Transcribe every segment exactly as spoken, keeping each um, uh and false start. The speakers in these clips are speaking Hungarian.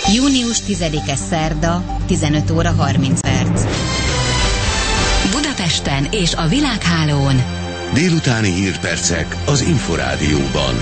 június tizedike szerda, tizenöt óra harminc perc. Budapesten és a világhálón délutáni hírpercek az Inforádióban.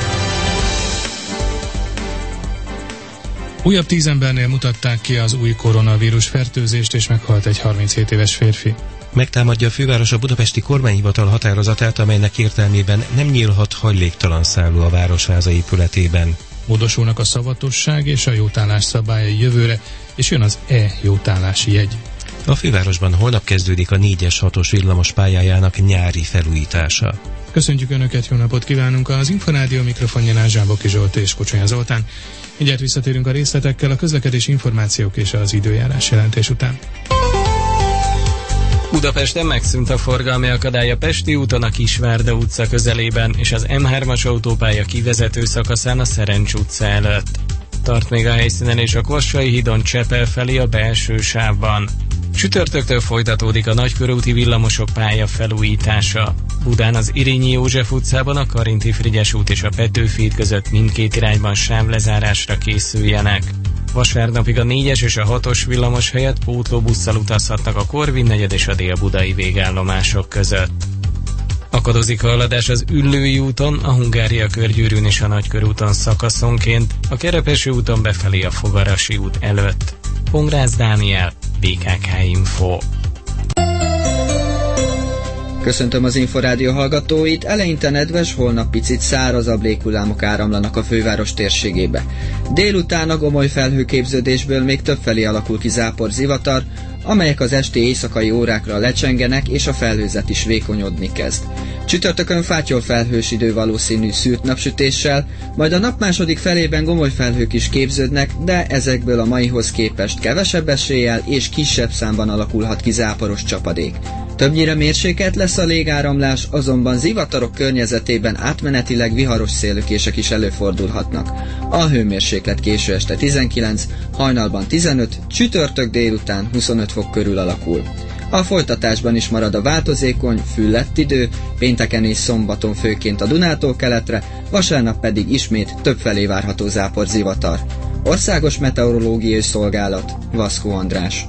Újabb tíz embernél mutatták ki az új koronavírus fertőzést, és meghalt egy harminchét éves férfi. Megtámadja a főváros a budapesti kormányhivatal határozatát, amelynek értelmében nem nyílhat hajléktalan szálló a Városháza épületében. Módosulnak a szavatosság és a jótállás szabályai jövőre, és jön az e-jótállási jegy. A fővárosban holnap kezdődik a négyes hatos villamos pályájának nyári felújítása. Köszöntjük Önöket, jó napot kívánunk! Az Inforádió mikrofonjánál Zsámboki Zsolt és Kocsonya Zoltán. Mindjárt visszatérünk a részletekkel, a közlekedési információk és az időjárás jelentés után. Budapesten megszűnt a forgalmi akadály a Pesti úton a Kisvárda utca közelében és az M hármas autópálya kivezető szakaszán a Szerencs utca előtt. Tart még a helyszínen és a Kvassai hídon Csepel felé a belső sávban. Csütörtöktől folytatódik a nagykörúti villamosok pálya felújítása. Budán az Irényi József utcában a Karinti Frigyes út és a Petőfi híd között mindkét irányban sávlezárásra készüljenek. Vasárnapig a négyes és a hatos villamos helyett pótlóbusszal utazhatnak a Korvin negyed és a délbudai végállomások között. Akadozik a haladás az Üllői úton, a Hungária körgyűrűn és a Nagykörúton szakaszonként, a Kerepesi úton befelé a Fogarasi út előtt. Pongrász Dániel, bé ká ká Info. Köszöntöm az Inforádió hallgatóit, eleinte nedves, holnap picit szárazabb léghullámok áramlanak a főváros térségébe. Délután a gomoly felhőképződésből még többfelé alakul ki zápor zivatar, amelyek az esti éjszakai órákra lecsengenek, és a felhőzet is vékonyodni kezd. Csütörtökön fátyol felhős idő valószínű szűrt napsütéssel, majd a nap második felében gomoly felhők is képződnek, de ezekből a maihoz képest kevesebb eséllyel és kisebb számban alakulhat ki záporos csapadék. Többnyire mérsékelt lesz a légáramlás, azonban zivatarok környezetében átmenetileg viharos szélökések is előfordulhatnak. A hőmérséklet késő este tizenkilenc, hajnalban tizenöt, csütörtök délután huszonöt fok körül alakul. A folytatásban is marad a változékony, füllett idő, pénteken és szombaton főként a Dunától keletre, vasárnap pedig ismét többfelé várható zápor zivatar. Országos Meteorológiai Szolgálat, Vaszkó András.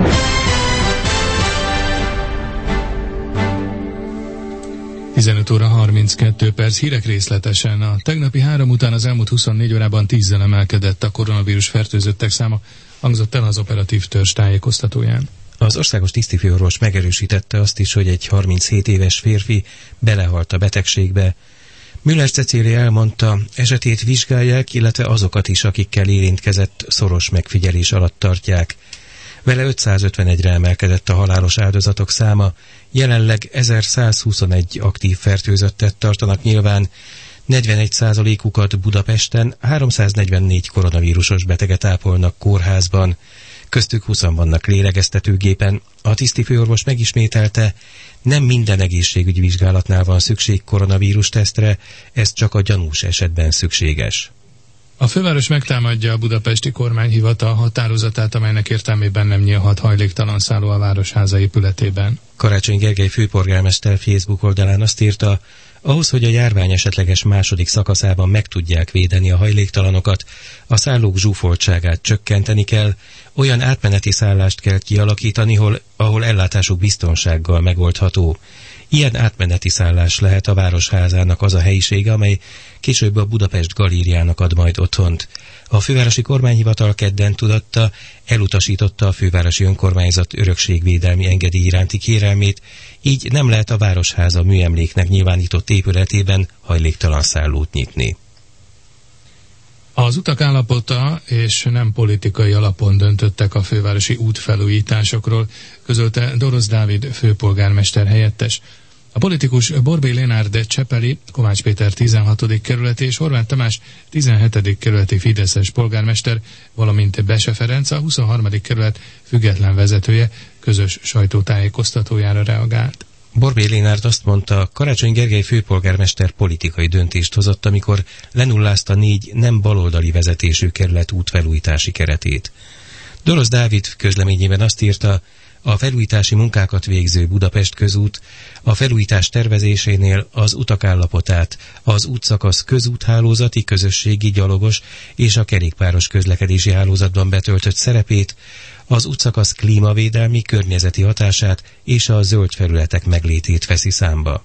tizenöt óra harminckettő perc, hírek részletesen. A tegnapi három után az elmúlt huszonnégy órában tízzel emelkedett a koronavírus fertőzöttek száma, hangzott el az operatív törzs tájékoztatóján. Az országos tisztifőorvos megerősítette azt is, hogy egy harminchét éves férfi belehalt a betegségbe. Müller Cecília elmondta, esetét vizsgálják, illetve azokat is, akikkel érintkezett, szoros megfigyelés alatt tartják. Vele ötszázötvenegyre emelkedett a halálos áldozatok száma, jelenleg ezerszázhuszonegy aktív fertőzöttet tartanak nyilván, negyvenegy százalékukat Budapesten, háromszáznegyvennégy koronavírusos beteget ápolnak kórházban, köztük húszan vannak lélegeztetőgépen. A tisztifőorvos megismételte, nem minden egészségügyi vizsgálatnál van szükség koronavírus tesztre, ez csak a gyanús esetben szükséges. A főváros megtámadja a budapesti kormányhivatal határozatát, amelynek értelmében nem nyílhat hajléktalan szálló a Városháza épületében. Karácsony Gergely főpolgármester Facebook oldalán azt írta, ahhoz, hogy a járvány esetleges második szakaszában meg tudják védeni a hajléktalanokat, a szállók zsúfoltságát csökkenteni kell, olyan átmeneti szállást kell kialakítani, hol, ahol ellátásuk biztonsággal megoldható. Ilyen átmeneti szállás lehet a Városházának az a helyisége, amely később a Budapest Galériának ad majd otthont. A fővárosi kormányhivatal kedden tudatta, elutasította a fővárosi önkormányzat örökségvédelmi engedély iránti kérelmét, így nem lehet a Városháza műemléknek nyilvánított épületében hajléktalan szállót nyitni. Az utak állapota és nem politikai alapon döntöttek a fővárosi útfelújításokról, közölte Dorosz Dávid főpolgármester helyettes. A politikus Borbély Lénárd csepeli, Kovács Péter tizenhatodik kerületi és Horváth Tamás tizenhetedik kerületi fideszes polgármester, valamint Bese Ferenc, a huszonharmadik kerület független vezetője közös sajtótájékoztatójára reagált. Borbély Lénárd azt mondta, Karácsony Gergely főpolgármester politikai döntést hozott, amikor lenullázta négy nem baloldali vezetésű kerület útfelújítási keretét. Dorosz Dávid közleményében azt írta, A felújítási munkákat végző Budapest Közút a felújítás tervezésénél az utak állapotát, az útszakasz közúthálózati, közösségi, gyalogos és a kerékpáros közlekedési hálózatban betöltött szerepét, az útszakasz klímavédelmi, környezeti hatását és a zöld felületek meglétét veszi számba.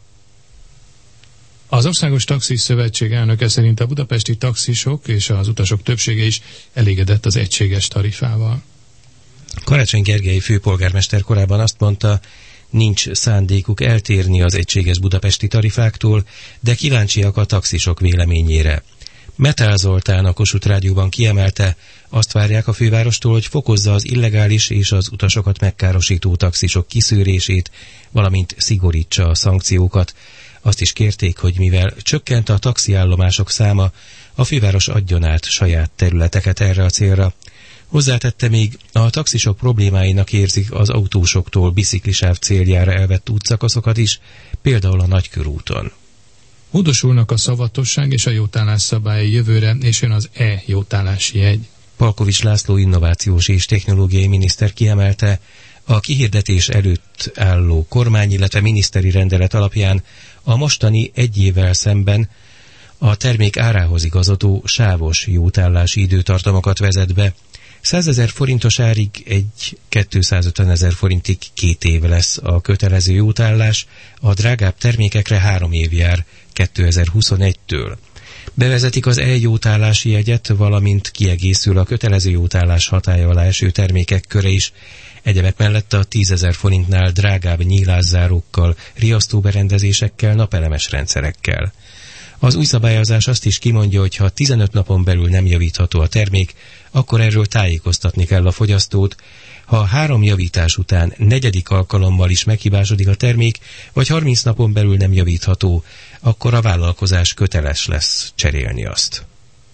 Az Országos Taxis Szövetség elnöke szerint a budapesti taxisok és az utasok többsége is elégedett az egységes tarifával. Karácsony Gergely főpolgármester korábban azt mondta, nincs szándékuk eltérni az egységes budapesti tarifáktól, de kíváncsiak a taxisok véleményére. Metál Zoltán a Kossuth Rádióban kiemelte, azt várják a fővárostól, hogy fokozza az illegális és az utasokat megkárosító taxisok kiszűrését, valamint szigorítsa a szankciókat. Azt is kérték, hogy mivel csökkent a taxiállomások száma, a főváros adjon át saját területeket erre a célra. Hozzátette még, a taxisok problémáinak érzik az autósoktól biciklisáv céljára elvett útszakaszokat is, például a Nagykörúton. Módosulnak a szavatosság és a jótállás szabályai jövőre, és jön az e-jótállási jegy. Palkovics László innovációs és technológiai miniszter kiemelte, a kihirdetés előtt álló kormány, illetve miniszteri rendelet alapján a mostani egy évvel szemben a termék árához igazodó sávos jótállási időtartamokat vezet be. százezer forintos árig egy kétszázötvenezer forintig két év lesz a kötelező jótállás, a drágább termékekre három év jár kétezer-huszonegytől. Bevezetik az e-jótállási jegyet, valamint kiegészül a kötelező jótállás hatálya alá eső termékek köre is. Egyebek mellett a tízezer forintnál drágább nyílászárókkal, riasztóberendezésekkel, napelemes rendszerekkel. Az új szabályozás azt is kimondja, hogy ha tizenöt napon belül nem javítható a termék, akkor erről tájékoztatni kell a fogyasztót. Ha három javítás után negyedik alkalommal is meghibásodik a termék, vagy harminc napon belül nem javítható, akkor a vállalkozás köteles lesz cserélni azt.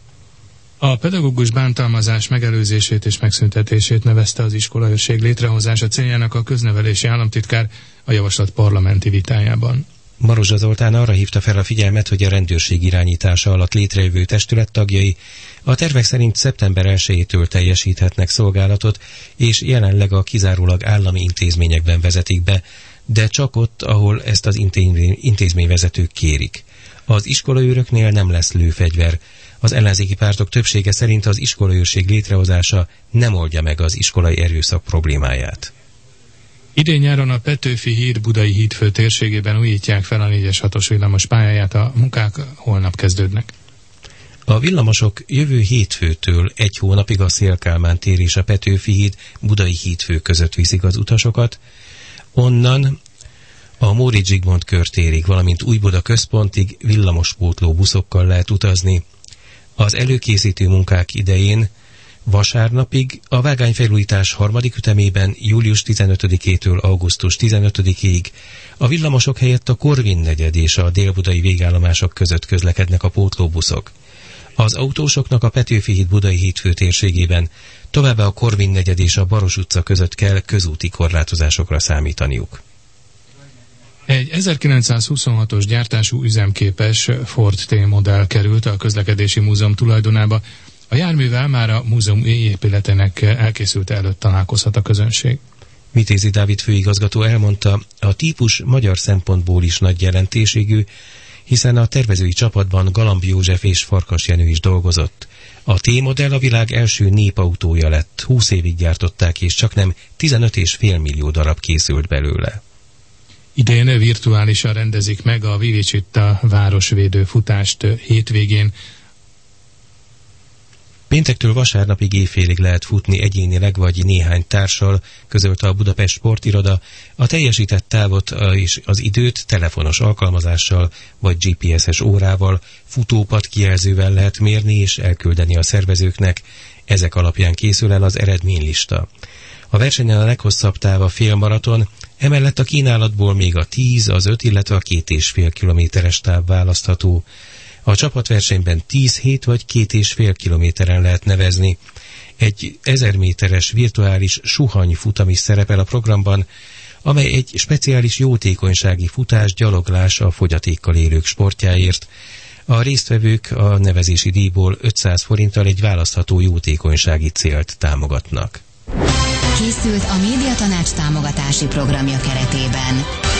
A pedagógus bántalmazás megelőzését és megszüntetését nevezte az iskolaőrség létrehozása céljának a köznevelési államtitkár a javaslat parlamenti vitájában. Marozsa Zoltán arra hívta fel a figyelmet, hogy a rendőrség irányítása alatt létrejövő testület tagjai a tervek szerint szeptember elsejétől teljesíthetnek szolgálatot, és jelenleg a kizárólag állami intézményekben vezetik be, de csak ott, ahol ezt az intézményvezetők kérik. Az iskolaőröknél nem lesz lőfegyver. Az ellenzéki pártok többsége szerint az iskolaőrség létrehozása nem oldja meg az iskolai erőszak problémáját. Idén nyáron a Petőfi híd Budai hídfő térségében újítják fel a négyes hatos villamos pályáját, a munkák holnap kezdődnek. A villamosok jövő hétfőtől egy hónapig a Széll-Kálmán tér és a Petőfi híd Budai hídfő között viszik az utasokat, onnan a Móricz Zsigmond körtérig, valamint Újbuda központig villamospótló buszokkal lehet utazni. Az előkészítő munkák idején vasárnapig a vágányfelújítás harmadik ütemében július tizenötödikétől augusztus tizenötödikéig a villamosok helyett a Korvin negyed és a délbudai végállomások között közlekednek a pótlóbuszok. Az autósoknak a Petőfi híd Budai hídfő térségében, továbbá a Korvin negyed és a Baros utca között kell közúti korlátozásokra számítaniuk. Egy ezerkilencszázhuszonhatos gyártású üzemképes Ford T-modell került a Közlekedési Múzeum tulajdonába. A járművel már a múzeum épületének elkészülte előtt találkozhat a közönség. Vitézi Dávid főigazgató elmondta, a típus magyar szempontból is nagy jelentőségű, hiszen a tervezői csapatban Galamb József és Farkas Jenő is dolgozott. A T-modell a világ első népautója lett, húsz évig gyártották, és csaknem tizenöt egész öt millió darab készült belőle. Idén virtuálisan rendezik meg a Vivicitta városvédő futást hétvégén. Péntektől vasárnapig éjfélig lehet futni egyénileg vagy néhány társal, közölte a Budapest Sportiroda. A teljesített távot és az időt telefonos alkalmazással vagy gé pé es-es órával, futópad kijelzővel lehet mérni és elküldeni a szervezőknek. Ezek alapján készül el az eredménylista. A versenyen a leghosszabb táv a félmaraton, emellett a kínálatból még a tíz, az öt, illetve a két és fél kilométeres táv választható. A csapatversenyben tíz, hét vagy két és fél kilométeren lehet nevezni. Egy ezer méteres virtuális suhany futam is szerepel a programban, amely egy speciális jótékonysági futás, gyaloglás a fogyatékkal élők sportjáért. A résztvevők a nevezési díjból ötszáz forinttal egy választható jótékonysági célt támogatnak. készült a Médiatanács támogatási programja keretében.